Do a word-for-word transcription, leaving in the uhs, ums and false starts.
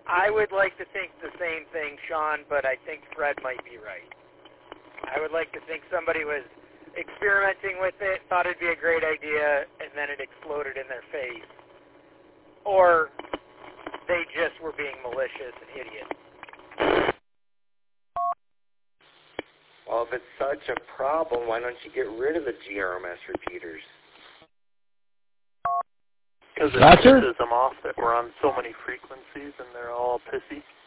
I would like to think the same thing, Sean, but I think Fred might be right. I would like to think somebody was experimenting with it, thought it'd be a great idea, and then it exploded in their face. Or they just were being malicious and idiots. Well, if it's such a problem, why don't you get rid of the G R M S repeaters? Because it pisses them off that we're on so many frequencies and they're all pissy.